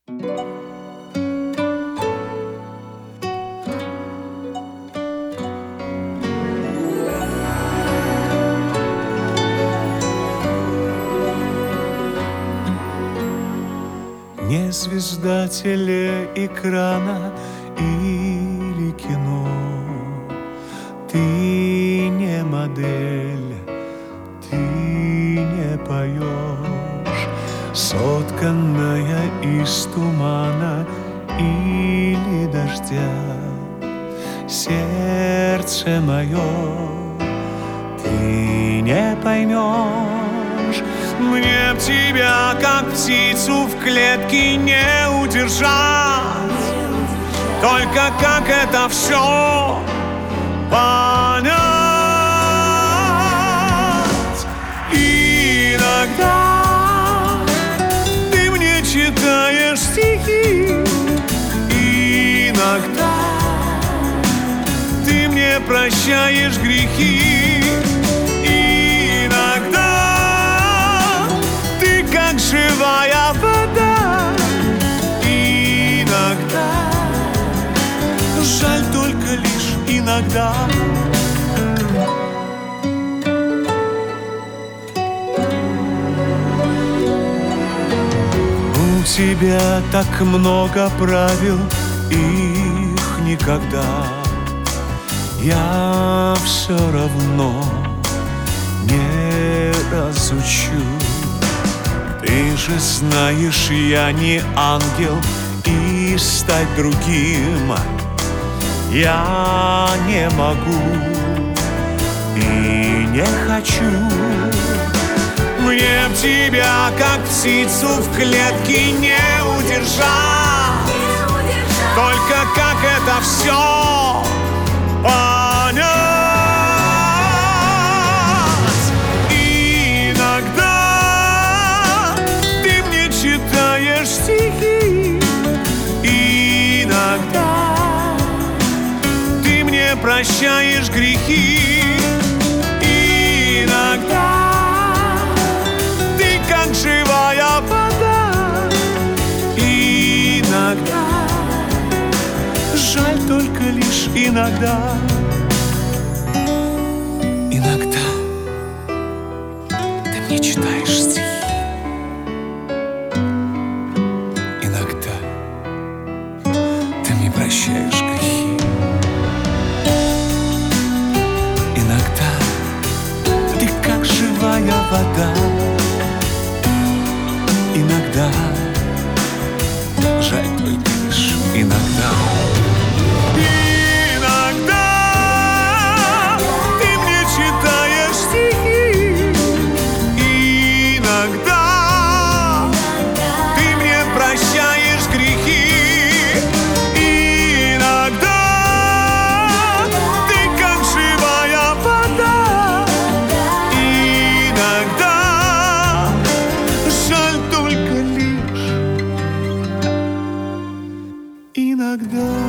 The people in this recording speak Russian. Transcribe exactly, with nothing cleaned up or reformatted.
Не звезда телеэкрана или кино, ты не модель, ты не поешь, сотканная из тумана или дождя. Сердце мое, ты не поймешь. Мне б тебя, как птицу в клетке, не удержать. Только как это все понять? Иногда ты мне читаешь стихи, иногда ты мне прощаешь грехи, иногда ты как живая вода, иногда, жаль, только лишь иногда. У тебя так много правил, их никогда я все равно не разучу. Ты же знаешь, я не ангел, и стать другим я не могу и не хочу. Мне б тебя, как птицу в клетке, не удержать. Только как это все понять? Иногда ты мне читаешь стихи, иногда ты мне прощаешь грехи, иногда ты как живая вода, иногда, жаль, только лишь иногда. Иногда ты мне читаешь стихи, иногда ты мне прощаешь грехи, иногда ты как живая вода, иногда, жаль, только лишь иногда. Иногда ты мне читаешь стихи, иногда ты мне прощаешь грехи, иногда ты как живая вода, иногда, жаль, только лишь иногда.